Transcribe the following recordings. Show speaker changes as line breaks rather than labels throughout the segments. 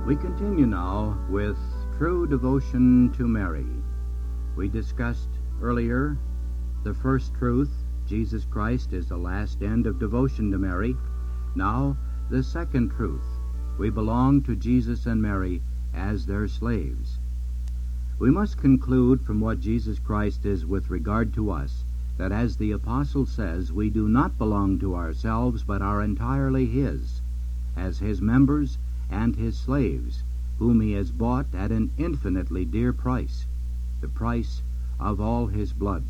We continue now with true devotion to Mary. We discussed earlier the first truth, Jesus Christ is the last end of devotion to Mary. Now, the second truth, we belong to Jesus and Mary as their slaves. We must conclude from what Jesus Christ is with regard to us, that as the Apostle says, we do not belong to ourselves, but are entirely His, as His members and His slaves, whom He has bought at an infinitely dear price, the price of all His blood.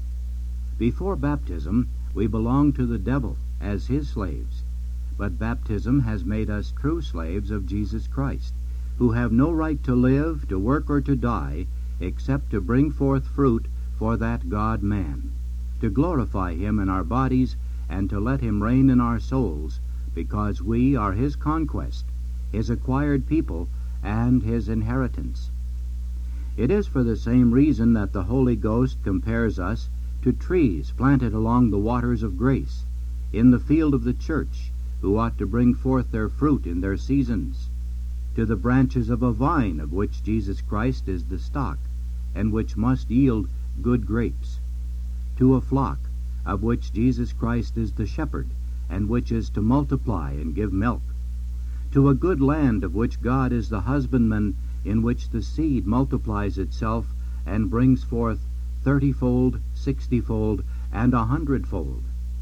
Before baptism, we belonged to the devil as his slaves, but baptism has made us true slaves of Jesus Christ, who have no right to live, to work, or to die, except to bring forth fruit for that God-man, to glorify Him in our bodies, and to let Him reign in our souls, because we are His conquest, His acquired people, and His inheritance. It is for the same reason that the Holy Ghost compares us to trees planted along the waters of grace, in the field of the church, who ought to bring forth their fruit in their seasons, to the branches of a vine of which Jesus Christ is the stock, and which must yield good grapes, to a flock of which Jesus Christ is the shepherd, and which is to multiply and give milk, to a good land of which God is the husbandman, in which the seed multiplies itself and brings forth 30-fold, 60-fold, and 100-fold.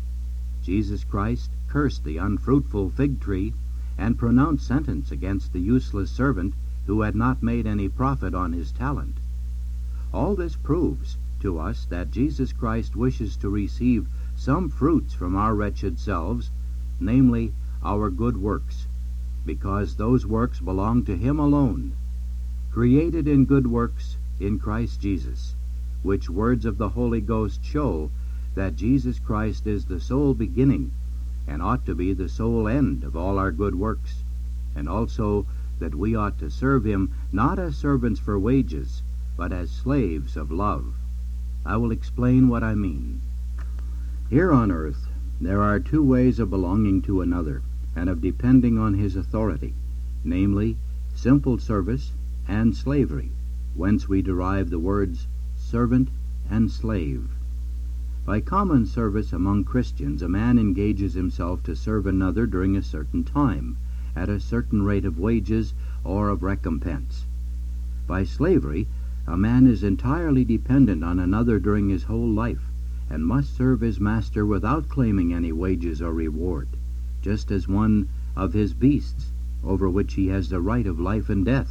Jesus Christ cursed the unfruitful fig tree and pronounced sentence against the useless servant who had not made any profit on his talent. All this proves to us that Jesus Christ wishes to receive some fruits from our wretched selves, namely our good works, because those works belong to Him alone, created in good works in Christ Jesus, which words of the Holy Ghost show that Jesus Christ is the sole beginning and ought to be the sole end of all our good works, and also that we ought to serve Him not as servants for wages, but as slaves of love. I will explain what I mean. Here on earth there are two ways of belonging to another and of depending on His authority, namely simple service and slavery, whence we derive the words servant and slave. By common service among Christians, a man engages himself to serve another during a certain time, at a certain rate of wages or of recompense. By slavery, a man is entirely dependent on another during his whole life, and must serve his master without claiming any wages or reward, just as one of his beasts, over which he has the right of life and death.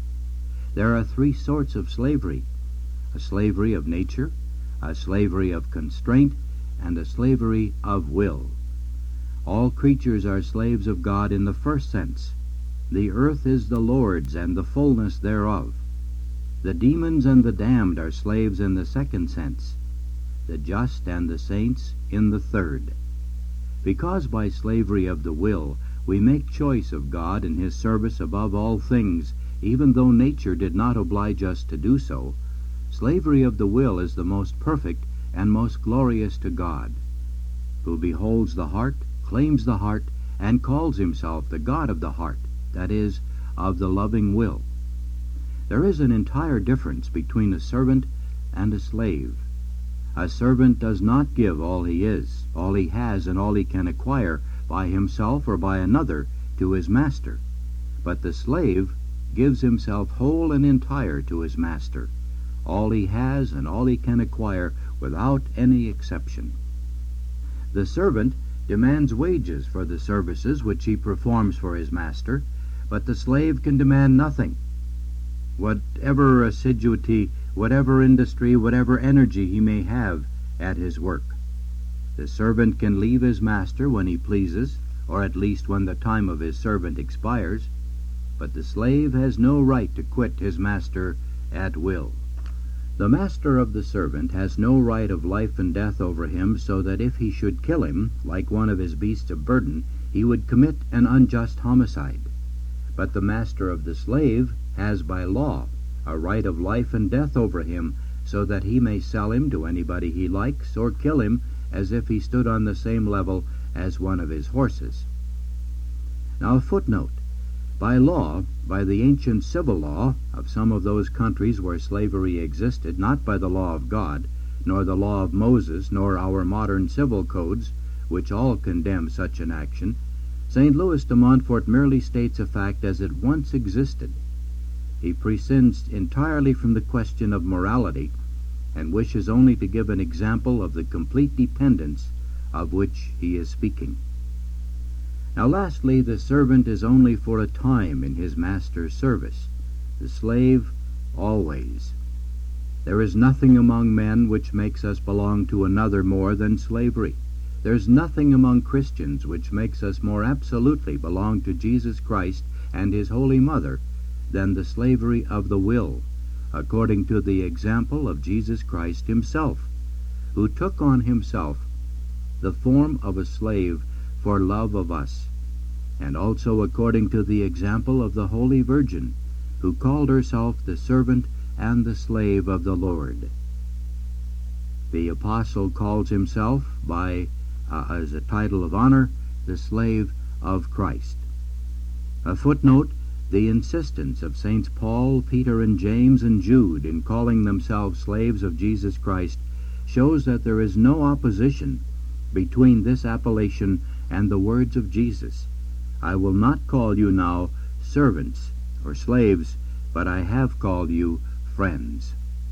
There are three sorts of slavery: a slavery of nature, a slavery of constraint, and a slavery of will. All creatures are slaves of God in the first sense. The earth is the Lord's, and the fullness thereof. The demons and the damned are slaves in the second sense, the just and the saints in the third. Because by slavery of the will we make choice of God and His service above all things, even though nature did not oblige us to do so, slavery of the will is the most perfect and most glorious to God, who beholds the heart, claims the heart, and calls Himself the God of the heart, that is, of the loving will. There is an entire difference between a servant and a slave. A servant does not give all he is, all he has, and all he can acquire by himself or by another to his master, but the slave gives himself whole and entire to his master, all he has and all he can acquire, without any exception. The servant demands wages for the services which he performs for his master, but the slave can demand nothing. Whatever assiduity, whatever industry, whatever energy he may have at his work, the servant can leave his master when he pleases, or at least when the time of his servant expires, but the slave has no right to quit his master at will. The master of the servant has no right of life and death over him, so that if he should kill him, like one of his beasts of burden, he would commit an unjust homicide. But the master of the slave has by law a right of life and death over him, so that he may sell him to anybody he likes, or kill him as if he stood on the same level as one of his horses. Now a footnote. By law, by the ancient civil law of some of those countries where slavery existed, not by the law of God, nor the law of Moses, nor our modern civil codes, which all condemn such an action, St. Louis de Montfort merely states a fact as it once existed. He prescinds entirely from the question of morality, and wishes only to give an example of the complete dependence of which he is speaking. Now lastly, the servant is only for a time in his master's service, the slave always. There is nothing among men which makes us belong to another more than slavery. There's nothing among Christians which makes us more absolutely belong to Jesus Christ and his Holy Mother than the slavery of the will, according to the example of Jesus Christ himself, who took on himself the form of a slave for love of us, and also according to the example of the Holy Virgin, who called herself the servant and the slave of the Lord. The apostle calls himself by, as a title of honor, the slave of Christ. A footnote: the insistence of Saints Paul, Peter, and James, and Jude in calling themselves slaves of Jesus Christ shows that there is no opposition between this appellation and the words of Jesus. I will not call you now servants or slaves, but I have called you friends.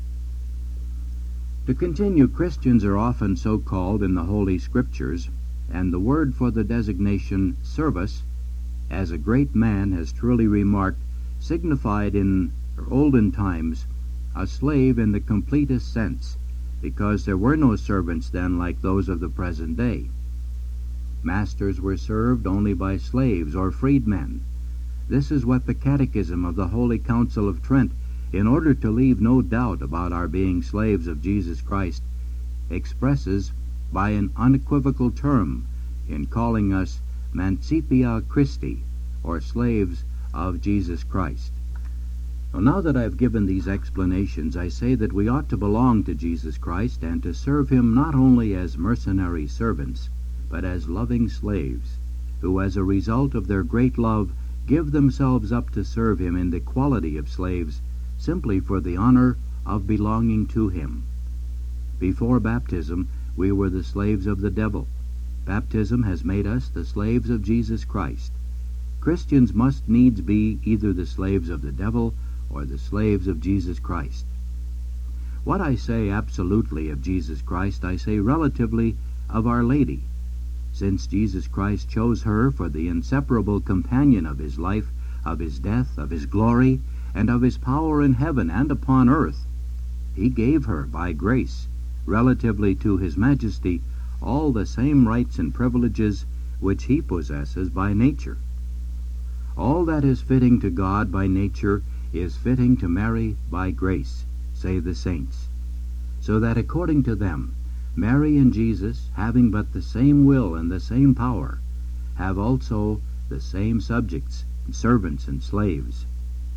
To continue, Christians are often so called in the Holy Scriptures, and the word for the designation servus, as a great man has truly remarked, signified in olden times a slave in the completest sense, because there were no servants then like those of the present day. Masters were served only by slaves or freedmen. This is what the Catechism of the Holy Council of Trent, in order to leave no doubt about our being slaves of Jesus Christ, expresses by an unequivocal term in calling us Mancipia Christi, or slaves of Jesus Christ. Well, now that I've given these explanations, I say that we ought to belong to Jesus Christ and to serve him not only as mercenary servants, but as loving slaves, who as a result of their great love give themselves up to serve him in the quality of slaves, simply for the honor of belonging to him. Before baptism, we were the slaves of the devil. Baptism has made us the slaves of Jesus Christ. Christians must needs be either the slaves of the devil or the slaves of Jesus Christ. What I say absolutely of Jesus Christ, I say relatively of Our Lady, since Jesus Christ chose her for the inseparable companion of his life, of his death, of his glory, and of his power in heaven and upon earth. He gave her, by grace, relatively to his majesty, all the same rights and privileges which he possesses by nature. All that is fitting to God by nature is fitting to Mary by grace, say the saints, so that according to them, Mary and Jesus, having but the same will and the same power, have also the same subjects, servants, and slaves.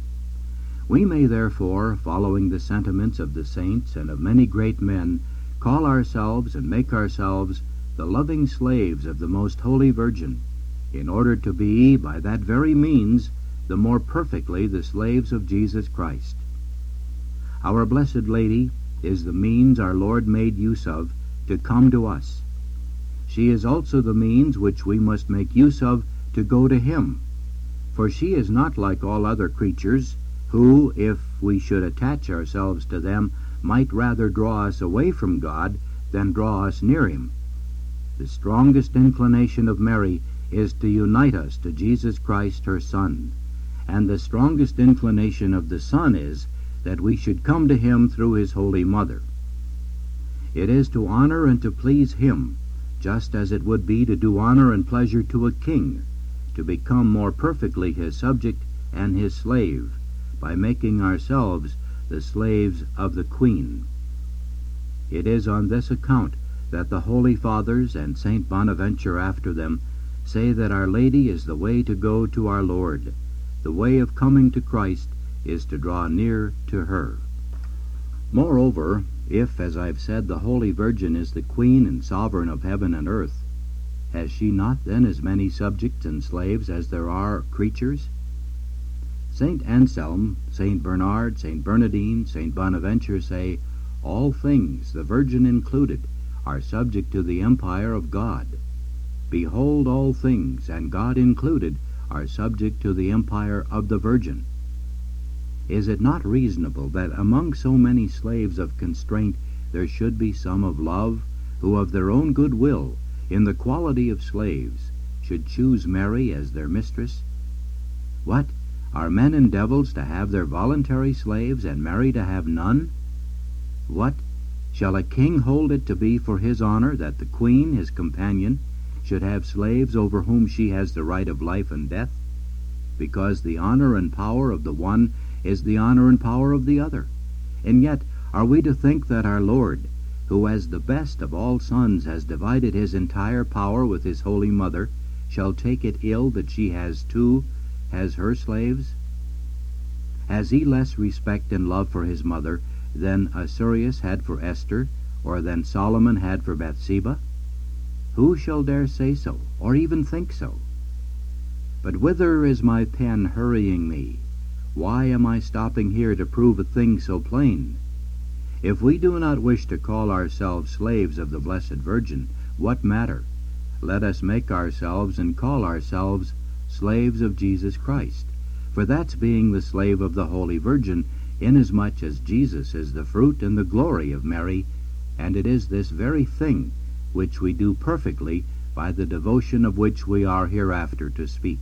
We may therefore, following the sentiments of the saints and of many great men, call ourselves and make ourselves the loving slaves of the Most Holy Virgin, in order to be, by that very means, the more perfectly the slaves of Jesus Christ. Our Blessed Lady is the means our Lord made use of to come to us. She is also the means which we must make use of to go to him, for she is not like all other creatures, who, if we should attach ourselves to them, might rather draw us away from God than draw us near him. The strongest inclination of Mary is to unite us to Jesus Christ, her Son, and the strongest inclination of the Son is that we should come to him through his Holy Mother. It is to honor and to please him, just as it would be to do honor and pleasure to a king, to become more perfectly his subject and his slave, by making ourselves the slaves of the Queen. It is on this account that the Holy Fathers and Saint Bonaventure after them say that Our Lady is the way to go to our Lord. The way of coming to Christ is to draw near to her. Moreover, if, as I've said, the Holy Virgin is the Queen and Sovereign of heaven and earth, has she not then as many subjects and slaves as there are creatures? St. Anselm, St. Bernard, St. Bernardine, St. Bonaventure say, all things, the Virgin included, are subject to the empire of God. Behold, all things, and God included, are subject to the empire of the Virgin. Is it not reasonable that among so many slaves of constraint there should be some of love, who of their own good will, in the quality of slaves, should choose Mary as their mistress? What? Are men and devils to have their voluntary slaves, and Mary to have none? What? Shall a king hold it to be for his honor that the queen, his companion, should have slaves over whom she has the right of life and death? Because the honor and power of the one is the honor and power of the other. And yet, are we to think that our Lord, who as the best of all sons has divided his entire power with his holy mother, shall take it ill that she has her slaves? Has he less respect and love for his mother than Assuerus had for Esther, or than Solomon had for Bathsheba? Who shall dare say so, or even think so? But whither is my pen hurrying me? Why am I stopping here to prove a thing so plain? If we do not wish to call ourselves slaves of the Blessed Virgin, what matter? Let us make ourselves and call ourselves slaves of Jesus Christ, for that's being the slave of the Holy Virgin, inasmuch as Jesus is the fruit and the glory of Mary, and it is this very thing which we do perfectly by the devotion of which we are hereafter to speak.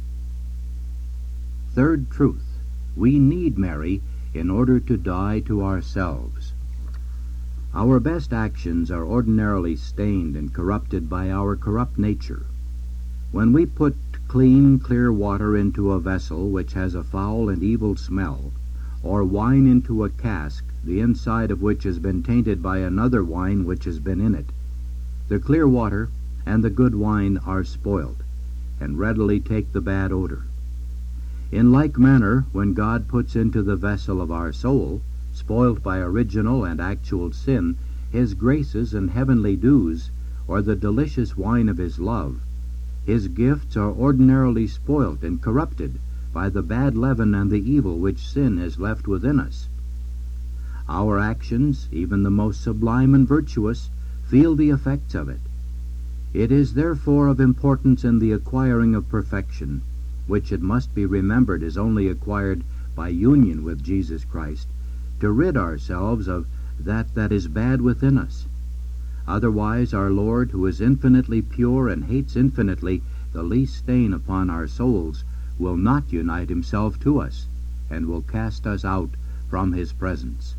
Third truth, we need Mary in order to die to ourselves. Our best actions are ordinarily stained and corrupted by our corrupt nature. When we put clean, clear water into a vessel which has a foul and evil smell, or wine into a cask, the inside of which has been tainted by another wine which has been in it, the clear water and the good wine are spoiled, and readily take the bad odor. In like manner, when God puts into the vessel of our soul, spoilt by original and actual sin, his graces and heavenly dews, or the delicious wine of his love, his gifts are ordinarily spoilt and corrupted by the bad leaven and the evil which sin has left within us. Our actions, even the most sublime and virtuous, feel the effects of it. It is therefore of importance in the acquiring of perfection, which it must be remembered is only acquired by union with Jesus Christ, to rid ourselves of that is bad within us. Otherwise our Lord, who is infinitely pure and hates infinitely the least stain upon our souls, will not unite himself to us, and will cast us out from his presence.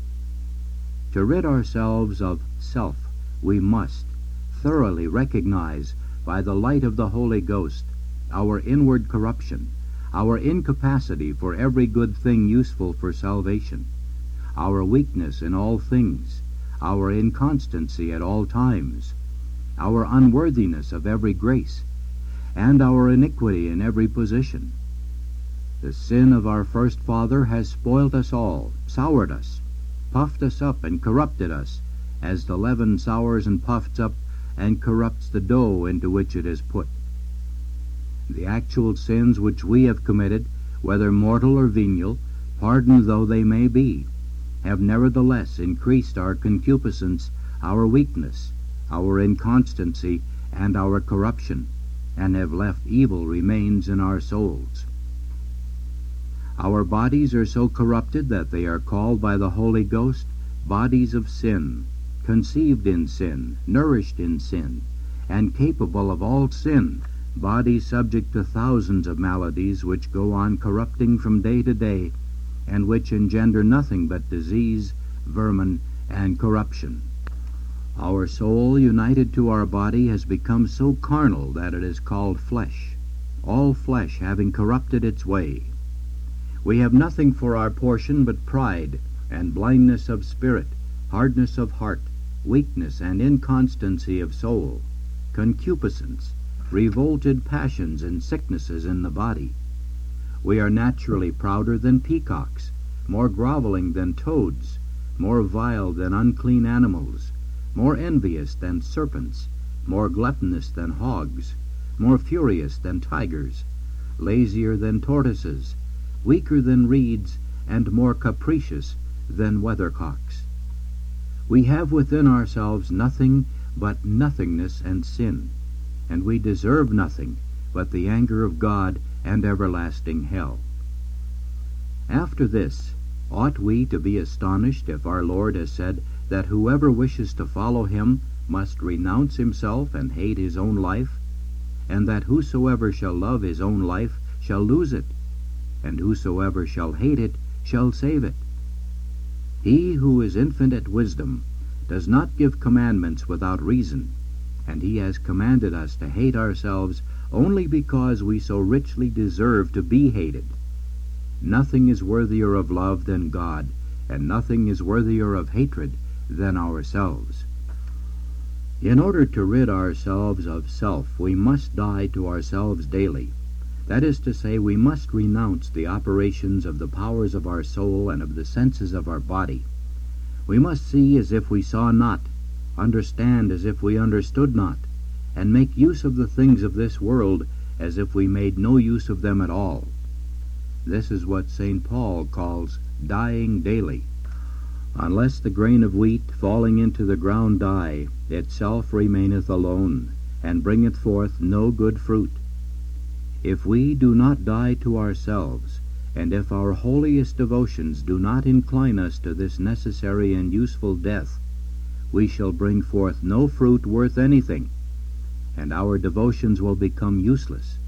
To rid ourselves of self, we must thoroughly recognize by the light of the Holy Ghost our inward corruption, our incapacity for every good thing useful for salvation, our weakness in all things, our inconstancy at all times, our unworthiness of every grace, and our iniquity in every position. The sin of our first father has spoiled us all, soured us, puffed us up, and corrupted us, as the leaven sours and puffs up and corrupts the dough into which it is put. The actual sins which we have committed, whether mortal or venial, pardoned though they may be, have nevertheless increased our concupiscence, our weakness, our inconstancy, and our corruption, and have left evil remains in our souls. Our bodies are so corrupted that they are called by the Holy Ghost bodies of sin, conceived in sin, nourished in sin, and capable of all sin, bodies subject to thousands of maladies which go on corrupting from day to day, and which engender nothing but disease, vermin, and corruption. Our soul, united to our body, has become so carnal that it is called flesh, all flesh having corrupted its way. We have nothing for our portion but pride, and blindness of spirit, hardness of heart, weakness and inconstancy of soul, concupiscence, revolted passions and sicknesses in the body. We are naturally prouder than peacocks, more groveling than toads, more vile than unclean animals, more envious than serpents, more gluttonous than hogs, more furious than tigers, lazier than tortoises, weaker than reeds, and more capricious than weathercocks. We have within ourselves nothing but nothingness and sin, and we deserve nothing but the anger of God and everlasting hell. After this, ought we to be astonished if our Lord has said that whoever wishes to follow him must renounce himself and hate his own life, and that whosoever shall love his own life shall lose it, and whosoever shall hate it shall save it? He who is infinite wisdom does not give commandments without reason, and he has commanded us to hate ourselves only because we so richly deserve to be hated. Nothing is worthier of love than God, and nothing is worthier of hatred than ourselves. In order to rid ourselves of self, we must die to ourselves daily. That is to say, we must renounce the operations of the powers of our soul and of the senses of our body. We must see as if we saw not, understand as if we understood not, and make use of the things of this world as if we made no use of them at all. This is what St. Paul calls dying daily. Unless the grain of wheat falling into the ground die, itself remaineth alone, and bringeth forth no good fruit. If we do not die to ourselves, and if our holiest devotions do not incline us to this necessary and useful death, we shall bring forth no fruit worth anything, and our devotions will become useless.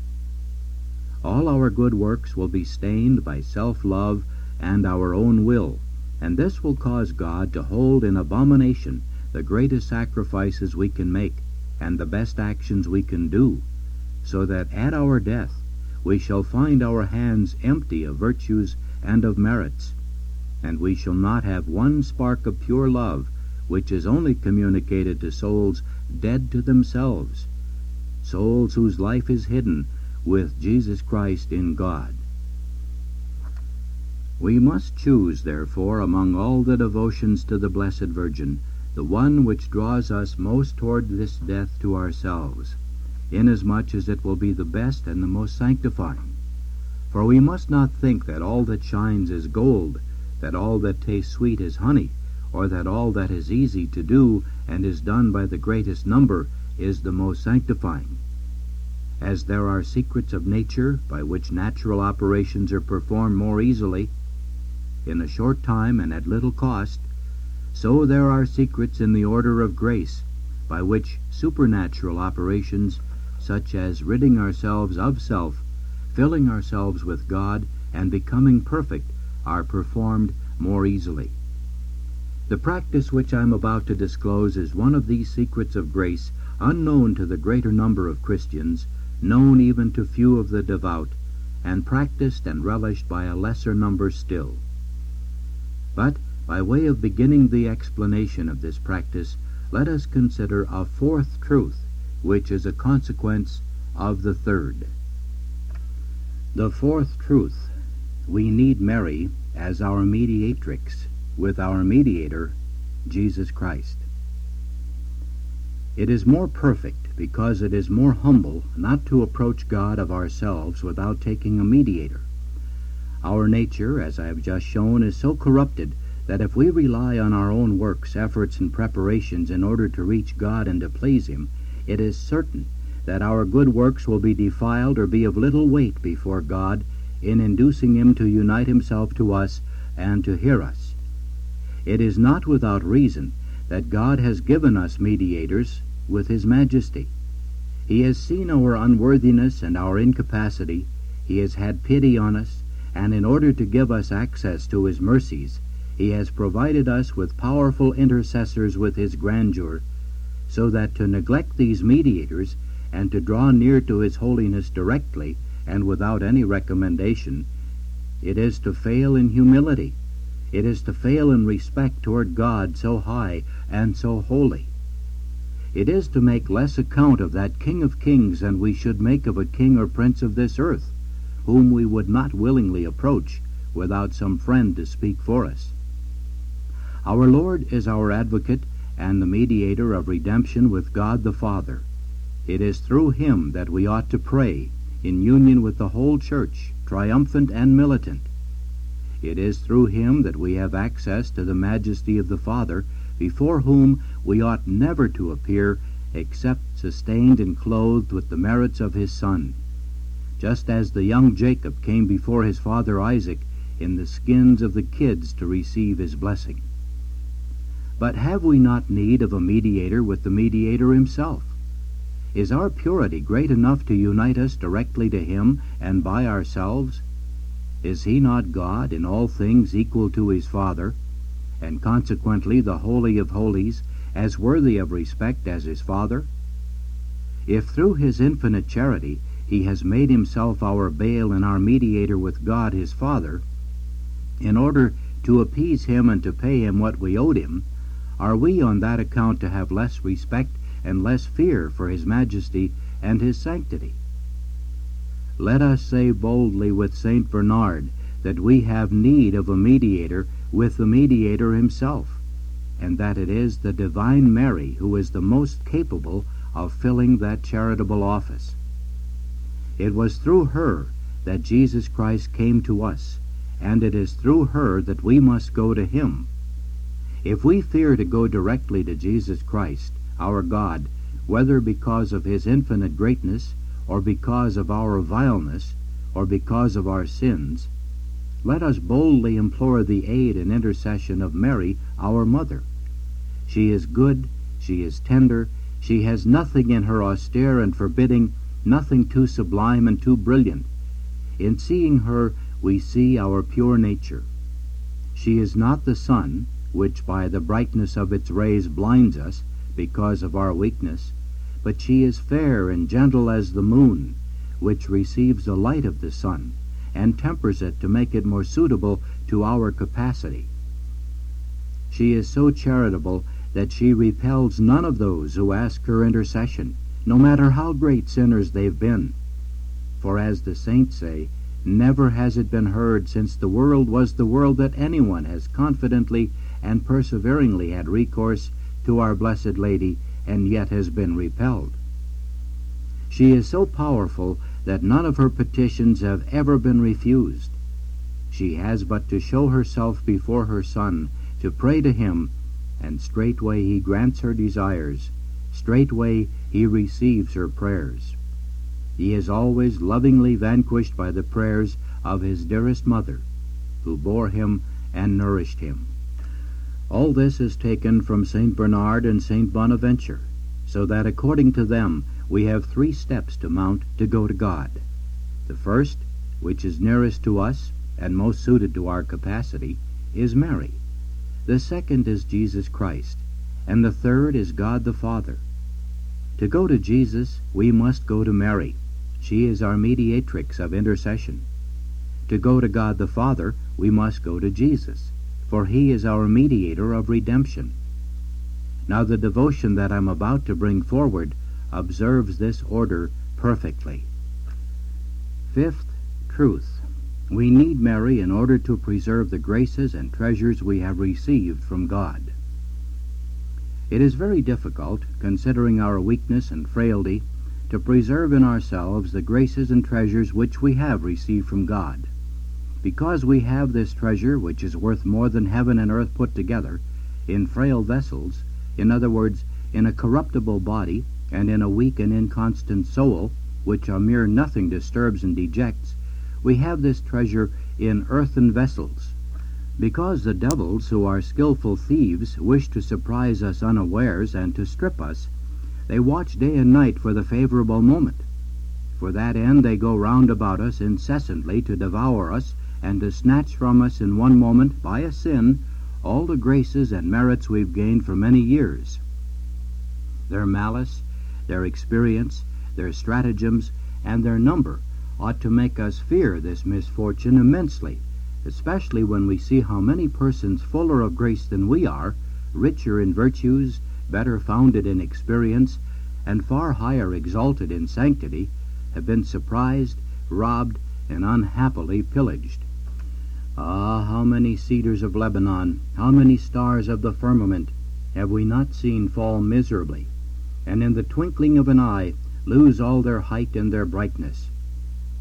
All our good works will be stained by self-love and our own will, and this will cause God to hold in abomination the greatest sacrifices we can make and the best actions we can do, so that at our death we shall find our hands empty of virtues and of merits, and we shall not have one spark of pure love, which is only communicated to souls dead to themselves, souls whose life is hidden with Jesus Christ in God. We must choose, therefore, among all the devotions to the Blessed Virgin, the one which draws us most toward this death to ourselves, inasmuch as it will be the best and the most sanctifying. For we must not think that all that shines is gold, that all that tastes sweet is honey, or that all that is easy to do and is done by the greatest number is the most sanctifying. As there are secrets of nature by which natural operations are performed more easily, in a short time and at little cost, so there are secrets in the order of grace by which supernatural operations, such as ridding ourselves of self, filling ourselves with God, and becoming perfect, are performed more easily. The practice which I am about to disclose is one of these secrets of grace, unknown to the greater number of Christians, known even to few of the devout, and practiced and relished by a lesser number still. But, by way of beginning the explanation of this practice, let us consider a fourth truth, which is a consequence of the third. The fourth truth: we need Mary as our mediatrix, with our mediator, Jesus Christ. It is more perfect because it is more humble not to approach God of ourselves without taking a mediator. Our nature, as I have just shown, is so corrupted that if we rely on our own works, efforts, and preparations in order to reach God and to please Him, it is certain that our good works will be defiled or be of little weight before God in inducing Him to unite Himself to us and to hear us. It is not without reason that God has given us mediators with His majesty. He has seen our unworthiness and our incapacity. He has had pity on us, and in order to give us access to His mercies, He has provided us with powerful intercessors with His grandeur, so that to neglect these mediators and to draw near to His holiness directly and without any recommendation, it is to fail in humility. It is to fail in respect toward God so high and so holy. It is to make less account of that King of Kings than we should make of a king or prince of this earth, whom we would not willingly approach without some friend to speak for us. Our Lord is our advocate and the mediator of redemption with God the Father. It is through Him that we ought to pray, in union with the whole church, triumphant and militant. It is through him that we have access to the majesty of the Father, before whom we ought never to appear except sustained and clothed with the merits of his Son, just as the young Jacob came before his father Isaac in the skins of the kids to receive his blessing. But have we not need of a mediator with the mediator himself? Is our purity great enough to unite us directly to him and by ourselves? Is he not God, in all things equal to his Father, and consequently the Holy of Holies, as worthy of respect as his Father? If through his infinite charity he has made himself our bail and our mediator with God his Father, in order to appease him and to pay him what we owed him, are we on that account to have less respect and less fear for his majesty and his sanctity? Let us say boldly with St. Bernard that we have need of a mediator with the mediator himself, and that it is the divine Mary who is the most capable of filling that charitable office. It was through her that Jesus Christ came to us, and it is through her that we must go to him. If we fear to go directly to Jesus Christ, our God, whether because of his infinite greatness, or because of our vileness, or because of our sins, let us boldly implore the aid and intercession of Mary, our mother. She is good, she is tender, she has nothing in her austere and forbidding, nothing too sublime and too brilliant. In seeing her, we see our pure nature. She is not the sun, which by the brightness of its rays blinds us because of our weakness, but she is fair and gentle as the moon, which receives the light of the sun and tempers it to make it more suitable to our capacity. She is so charitable that she repels none of those who ask her intercession, no matter how great sinners they've been. For as the saints say, never has it been heard since the world was the world that anyone has confidently and perseveringly had recourse to our Blessed Lady and yet has been repelled. She is so powerful that none of her petitions have ever been refused. She has but to show herself before her Son, to pray to him, and straightway he grants her desires, straightway he receives her prayers. He is always lovingly vanquished by the prayers of his dearest mother, who bore him and nourished him. All this is taken from St. Bernard and St. Bonaventure, so that according to them we have 3 steps to mount to go to God. The first, which is nearest to us and most suited to our capacity, is Mary. The second is Jesus Christ, and the third is God the Father. To go to Jesus, we must go to Mary. She is our mediatrix of intercession. To go to God the Father, we must go to Jesus, for he is our mediator of redemption. Now the devotion that I'm about to bring forward observes this order perfectly. 5th truth. We need Mary in order to preserve the graces and treasures we have received from God. It is very difficult, considering our weakness and frailty, to preserve in ourselves the graces and treasures which we have received from God. Because we have this treasure, which is worth more than heaven and earth put together, in frail vessels, in other words, in a corruptible body, and in a weak and inconstant soul, which a mere nothing disturbs and dejects, we have this treasure in earthen vessels. Because the devils, who are skillful thieves, wish to surprise us unawares and to strip us, they watch day and night for the favorable moment. For that end they go round about us incessantly to devour us and to snatch from us in one moment, by a sin, all the graces and merits we've gained for many years. Their malice, their experience, their stratagems, and their number ought to make us fear this misfortune immensely, especially when we see how many persons fuller of grace than we are, richer in virtues, better founded in experience, and far higher exalted in sanctity, have been surprised, robbed, and unhappily pillaged. Ah, how many cedars of Lebanon, how many stars of the firmament have we not seen fall miserably, and in the twinkling of an eye lose all their height and their brightness,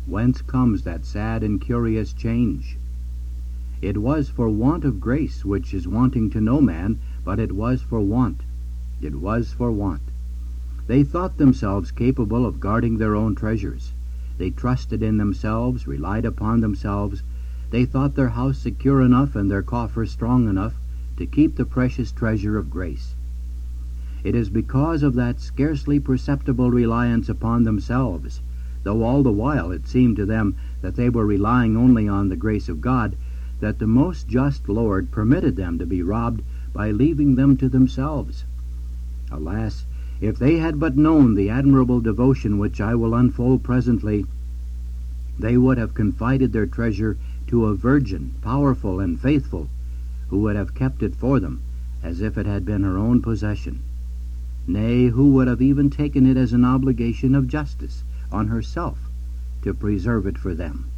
Whence comes that sad and curious change? It was for want of grace, which is wanting to no man, but it was for want. It was for want. They thought themselves capable of guarding their own treasures. They trusted in themselves, relied upon themselves. They thought their house secure enough and their coffer strong enough to keep the precious treasure of grace. It is because of that scarcely perceptible reliance upon themselves, though all the while it seemed to them that they were relying only on the grace of God, that the most just Lord permitted them to be robbed by leaving them to themselves. Alas, if they had but known the admirable devotion which I will unfold presently, they would have confided their treasure to a virgin, powerful and faithful, who would have kept it for them as if it had been her own possession. Nay, who would have even taken it as an obligation of justice on herself to preserve it for them.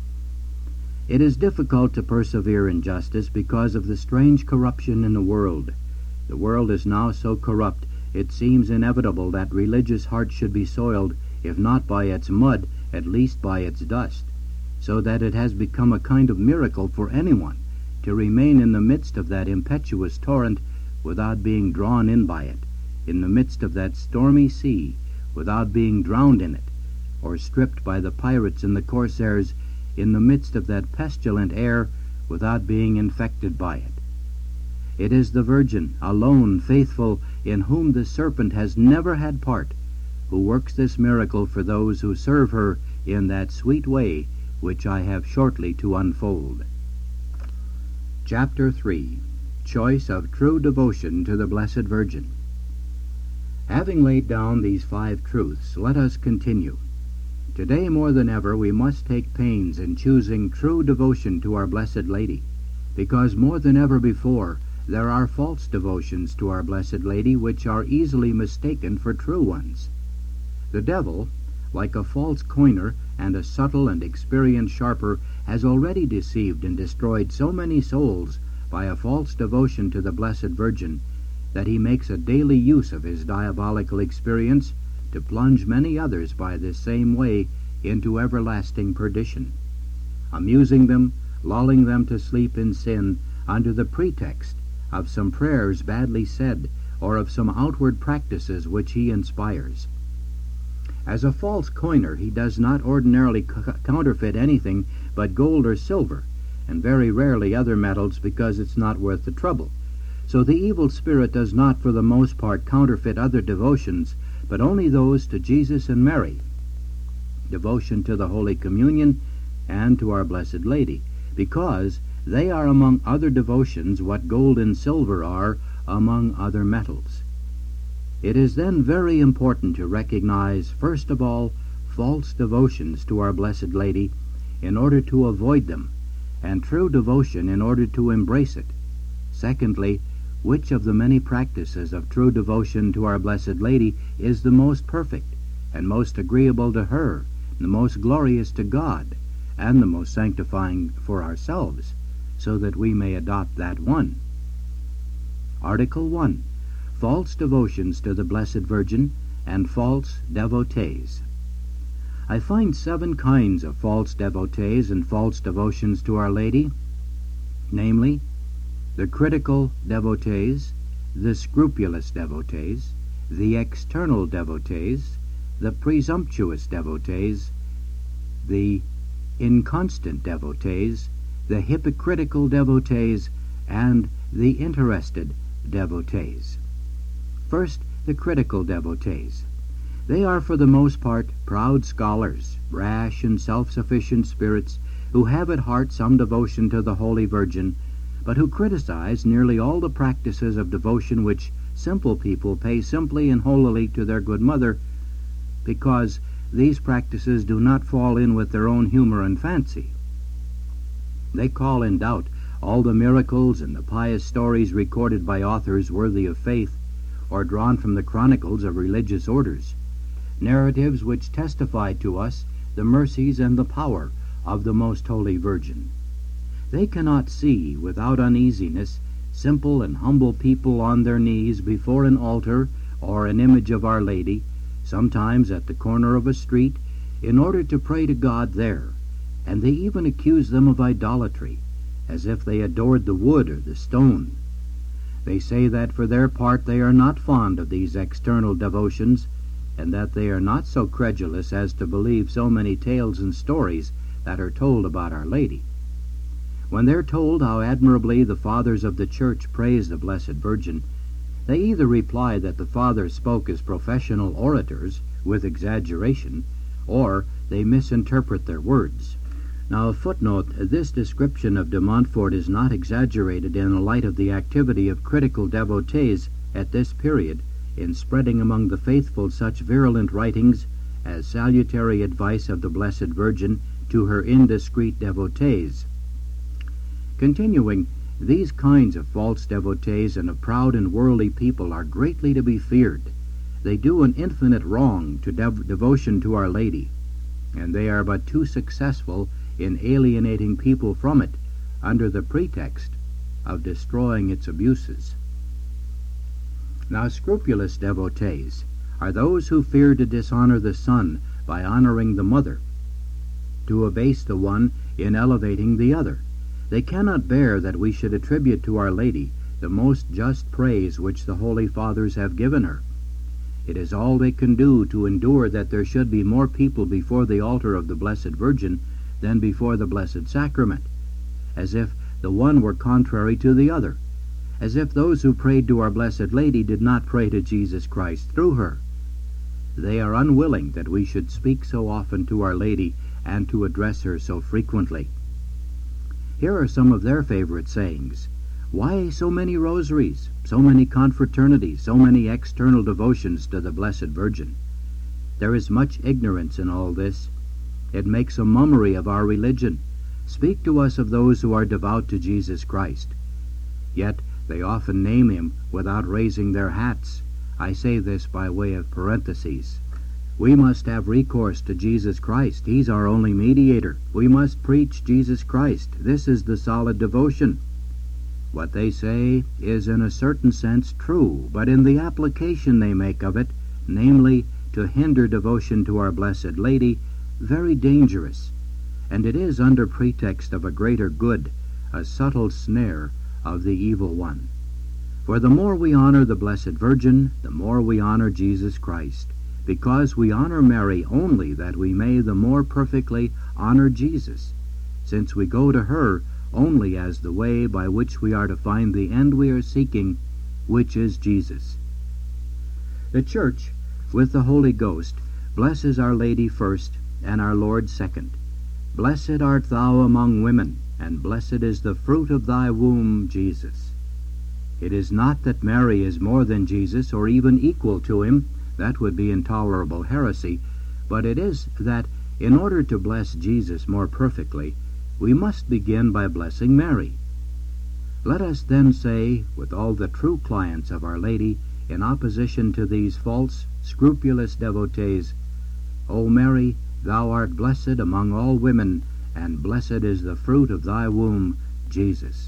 It is difficult to persevere in justice because of the strange corruption in the world. The world is now so corrupt, it seems inevitable that religious hearts should be soiled, if not by its mud, at least by its dust, so that it has become a kind of miracle for anyone to remain in the midst of that impetuous torrent without being drawn in by it, in the midst of that stormy sea without being drowned in it, or stripped by the pirates and the corsairs in the midst of that pestilent air without being infected by it. It is the Virgin, alone, faithful, in whom the serpent has never had part, who works this miracle for those who serve her in that sweet way which I have shortly to unfold. Chapter 3. Choice of True Devotion to the Blessed Virgin. Having laid down these 5 truths, let us continue. Today more than ever we must take pains in choosing true devotion to our Blessed Lady, because more than ever before there are false devotions to our Blessed Lady which are easily mistaken for true ones. The devil, like a false coiner and a subtle and experienced sharper, has already deceived and destroyed so many souls by a false devotion to the Blessed Virgin that he makes a daily use of his diabolical experience to plunge many others by this same way into everlasting perdition, amusing them, lulling them to sleep in sin under the pretext of some prayers badly said or of some outward practices which he inspires. As a false coiner, he does not ordinarily counterfeit anything but gold or silver, and very rarely other metals, because it's not worth the trouble. So the evil spirit does not for the most part counterfeit other devotions, but only those to Jesus and Mary, devotion to the Holy Communion and to our Blessed Lady, because they are among other devotions what gold and silver are among other metals. It is then very important to recognize, first of all, false devotions to our Blessed Lady in order to avoid them, and true devotion in order to embrace it. Secondly, which of the many practices of true devotion to our Blessed Lady is the most perfect and most agreeable to her, the most glorious to God, and the most sanctifying for ourselves, so that we may adopt that one. Article 1. False devotions to the Blessed Virgin and false devotees. I find 7 kinds of false devotees and false devotions to Our Lady, namely, the critical devotees, the scrupulous devotees, the external devotees, the presumptuous devotees, the inconstant devotees, the hypocritical devotees, and the interested devotees. First, the critical devotees. They are for the most part proud scholars, rash and self-sufficient spirits, who have at heart some devotion to the Holy Virgin, but who criticize nearly all the practices of devotion which simple people pay simply and holily to their good mother, because these practices do not fall in with their own humor and fancy. They call in doubt all the miracles and the pious stories recorded by authors worthy of faith, or drawn from the chronicles of religious orders, narratives which testify to us the mercies and the power of the Most Holy Virgin. They cannot see, without uneasiness, simple and humble people on their knees before an altar or an image of Our Lady, sometimes at the corner of a street, in order to pray to God there, and they even accuse them of idolatry, as if they adored the wood or the stone. They say that for their part they are not fond of these external devotions, and that they are not so credulous as to believe so many tales and stories that are told about Our Lady. When they're told how admirably the Fathers of the Church praise the Blessed Virgin, they either reply that the Fathers spoke as professional orators, with exaggeration, or they misinterpret their words. Now, a footnote, this description of de Montfort is not exaggerated in the light of the activity of critical devotees at this period in spreading among the faithful such virulent writings as salutary advice of the Blessed Virgin to her indiscreet devotees. Continuing, these kinds of false devotees and of proud and worldly people are greatly to be feared. They do an infinite wrong to devotion to Our Lady, and they are but too successful in alienating people from it under the pretext of destroying its abuses. Now, scrupulous devotees are those who fear to dishonor the Son by honoring the Mother, to abase the one in elevating the other. They cannot bear that we should attribute to Our Lady the most just praise which the Holy Fathers have given her. It is all they can do to endure that there should be more people before the altar of the Blessed Virgin than before the Blessed Sacrament, as if the one were contrary to the other, as if those who prayed to Our Blessed Lady did not pray to Jesus Christ through her. They are unwilling that we should speak so often to Our Lady and to address her so frequently. Here are some of their favorite sayings. Why so many rosaries, so many confraternities, so many external devotions to the Blessed Virgin? There is much ignorance in all this. It makes a mummery of our religion. Speak to us of those who are devout to Jesus Christ. Yet they often name him without raising their hats. I say this by way of parentheses. We must have recourse to Jesus Christ. He's our only mediator. We must preach Jesus Christ. This is the solid devotion. What they say is in a certain sense true, but in the application they make of it, namely to hinder devotion to Our Blessed Lady, very dangerous, and it is under pretext of a greater good, a subtle snare of the evil one. For the more we honor the Blessed Virgin, the more we honor Jesus Christ, because we honor Mary only that we may the more perfectly honor Jesus, since we go to her only as the way by which we are to find the end we are seeking, which is Jesus. The Church, with the Holy Ghost, blesses Our Lady first, and Our Lord second. Blessed art thou among women, and blessed is the fruit of thy womb, Jesus. It is not that Mary is more than Jesus, or even equal to him. That would be intolerable heresy. But it is that, in order to bless Jesus more perfectly, we must begin by blessing Mary. Let us then say, with all the true clients of Our Lady, in opposition to these false, scrupulous devotees, O Mary, thou art blessed among all women, and blessed is the fruit of thy womb, Jesus.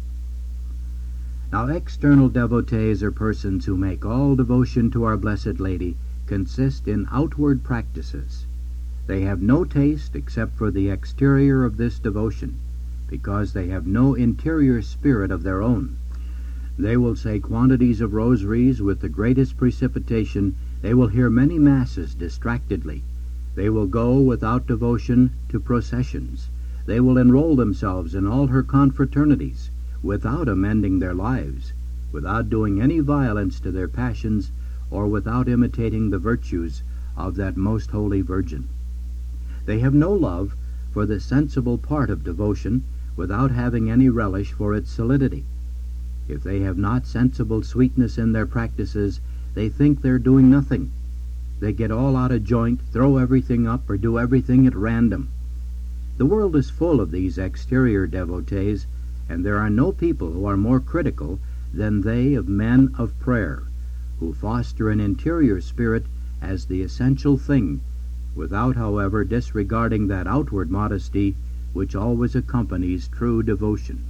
Now, external devotees, or persons who make all devotion to Our Blessed Lady, consist in outward practices. They have no taste except for the exterior of this devotion, because they have no interior spirit of their own. They will say quantities of rosaries with the greatest precipitation. They will hear many masses distractedly. They will go without devotion to processions. They will enroll themselves in all her confraternities, without amending their lives, without doing any violence to their passions, or without imitating the virtues of that most holy Virgin. They have no love for the sensible part of devotion, without having any relish for its solidity. If they have not sensible sweetness in their practices, they think they're doing nothing. They get all out of joint, throw everything up, or do everything at random. The world is full of these exterior devotees, and there are no people who are more critical than they of men of prayer, who foster an interior spirit as the essential thing, without, however, disregarding that outward modesty which always accompanies true devotion.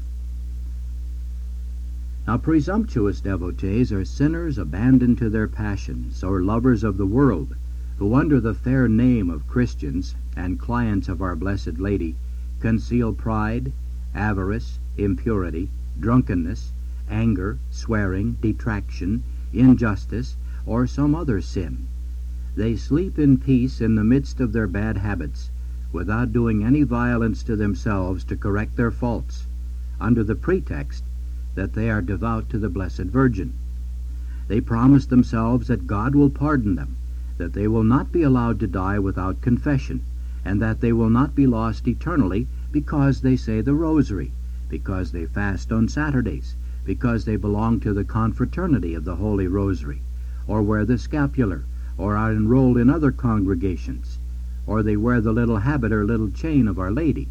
Now, presumptuous devotees are sinners abandoned to their passions, or lovers of the world, who under the fair name of Christians and clients of our Blessed Lady conceal pride, avarice, impurity, drunkenness, anger, swearing, detraction, injustice, or some other sin. They sleep in peace in the midst of their bad habits, without doing any violence to themselves to correct their faults, under the pretext that they are devout to the Blessed Virgin. They promise themselves that God will pardon them, that they will not be allowed to die without confession, and that they will not be lost eternally because they say the Rosary, because they fast on Saturdays, because they belong to the confraternity of the Holy Rosary, or wear the scapular, or are enrolled in other congregations, or they wear the little habit or little chain of Our Lady.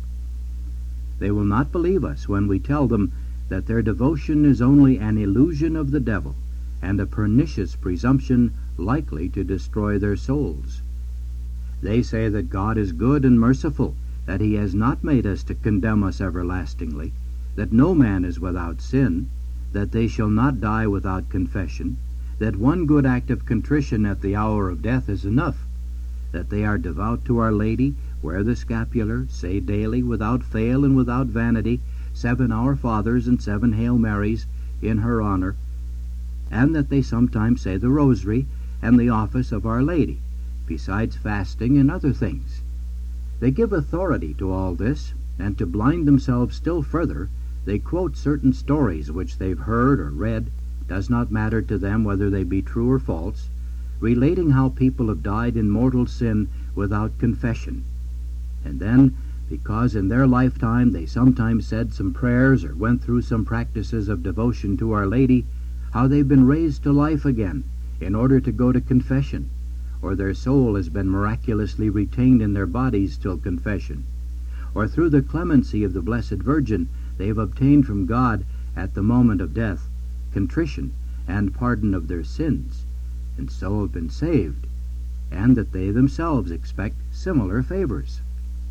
They will not believe us when we tell them that their devotion is only an illusion of the devil, and a pernicious presumption likely to destroy their souls. They say that God is good and merciful, that He has not made us to condemn us everlastingly, that no man is without sin, that they shall not die without confession, that one good act of contrition at the hour of death is enough, that they are devout to Our Lady, wear the scapular, say daily, without fail and without vanity, 7 Our Fathers and 7 Hail Marys in her honor, and that they sometimes say the Rosary and the office of Our Lady, besides fasting and other things. They give authority to all this, and to blind themselves still further, they quote certain stories which they've heard or read, does not matter to them whether they be true or false, relating how people have died in mortal sin without confession. And then, because in their lifetime they sometimes said some prayers or went through some practices of devotion to Our Lady, how they've been raised to life again in order to go to confession, or their soul has been miraculously retained in their bodies till confession, or through the clemency of the Blessed Virgin they have obtained from God at the moment of death contrition and pardon of their sins, and so have been saved, and that they themselves expect similar favors.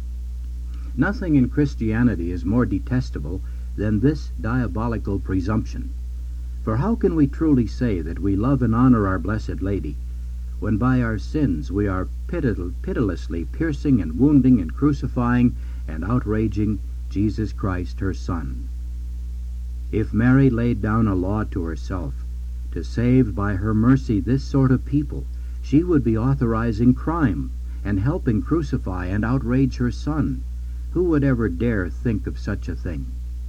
Nothing in Christianity is more detestable than this diabolical presumption. For how can we truly say that we love and honor our Blessed Lady, when by our sins we are pitilessly piercing and wounding and crucifying and outraging Jesus Christ, her Son? If Mary laid down a law to herself to save by her mercy this sort of people, she would be authorizing crime and helping crucify and outrage her Son. Who would ever dare think of such a thing?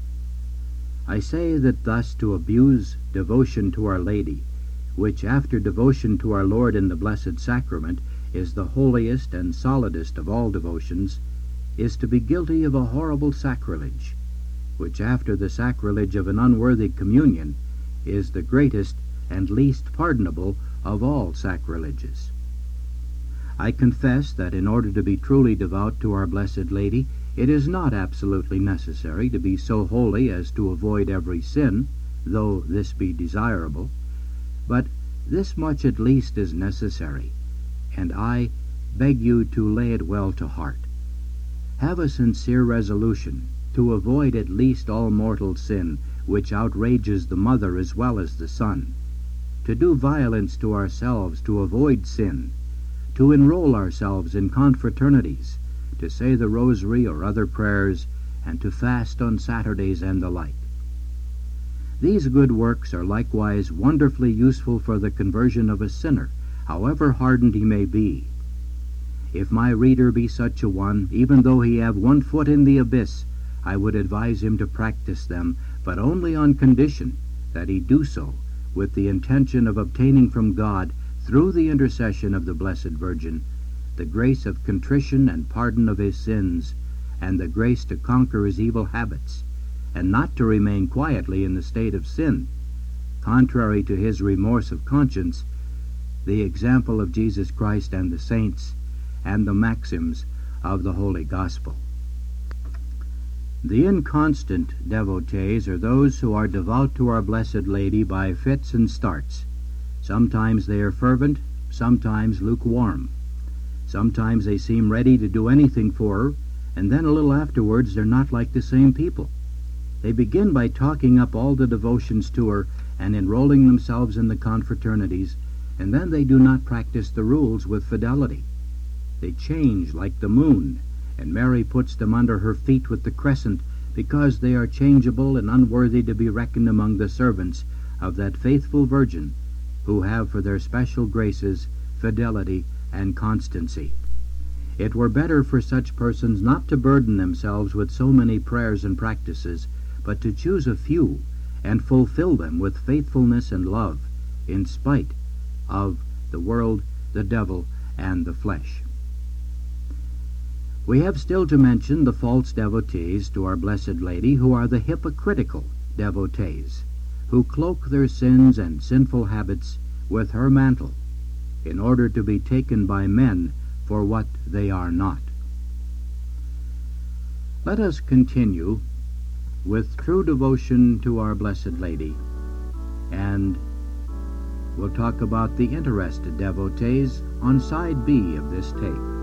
I say that thus to abuse devotion to Our Lady, which after devotion to our Lord in the Blessed Sacrament is the holiest and solidest of all devotions, is to be guilty of a horrible sacrilege, which after the sacrilege of an unworthy communion is the greatest and least pardonable of all sacrileges. I confess that in order to be truly devout to our Blessed Lady, it is not absolutely necessary to be so holy as to avoid every sin, though this be desirable, but this much at least is necessary, and I beg you to lay it well to heart. Have a sincere resolution to avoid at least all mortal sin which outrages the Mother as well as the Son, to do violence to ourselves to avoid sin, to enroll ourselves in confraternities, to say the Rosary or other prayers, and to fast on Saturdays and the like. These good works are likewise wonderfully useful for the conversion of a sinner, however hardened he may be. If my reader be such a one, even though he have 1 foot in the abyss, I would advise him to practice them, but only on condition that he do so with the intention of obtaining from God, through the intercession of the Blessed Virgin, the grace of contrition and pardon of his sins, and the grace to conquer his evil habits, and not to remain quietly in the state of sin, contrary to his remorse of conscience, the example of Jesus Christ and the saints, and the maxims of the Holy Gospel. The inconstant devotees are those who are devout to our Blessed Lady by fits and starts. Sometimes they are fervent, sometimes lukewarm. Sometimes they seem ready to do anything for her, and then a little afterwards they're not like the same people. They begin by talking up all the devotions to her and enrolling themselves in the confraternities, and then they do not practice the rules with fidelity. They change like the moon, and Mary puts them under her feet with the crescent, because they are changeable and unworthy to be reckoned among the servants of that faithful Virgin, who have for their special graces fidelity and constancy. It were better for such persons not to burden themselves with so many prayers and practices, but to choose a few and fulfill them with faithfulness and love, in spite of the world, the devil, and the flesh. We have still to mention the false devotees to our Blessed Lady, who are the hypocritical devotees, who cloak their sins and sinful habits with her mantle, in order to be taken by men for what they are not. Let us continue with true devotion to our Blessed Lady, and we'll talk about the interested devotees on side B of this tape.